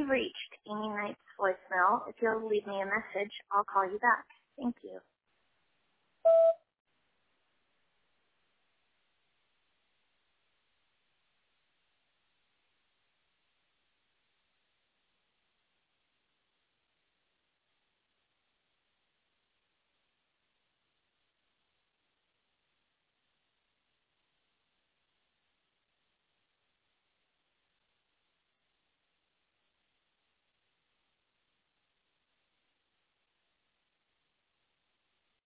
You've reached Amy Knight's voicemail. If you'll leave me a message, I'll call you back. Thank you.